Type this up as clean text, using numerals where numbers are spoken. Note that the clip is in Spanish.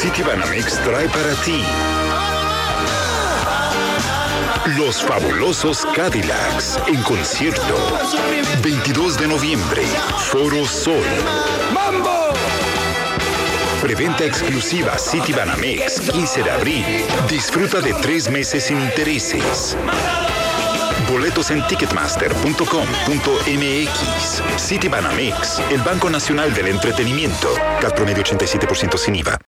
Citibanamex trae para ti Los Fabulosos Cadillacs en concierto. 22 de noviembre, Foro Sol. ¡Mambo! Preventa exclusiva Citibanamex, 15 de abril. Disfruta de 3 meses sin intereses. Boletos en ticketmaster.com.mx. Citibanamex, el Banco Nacional del Entretenimiento. CAT promedio 87% sin IVA.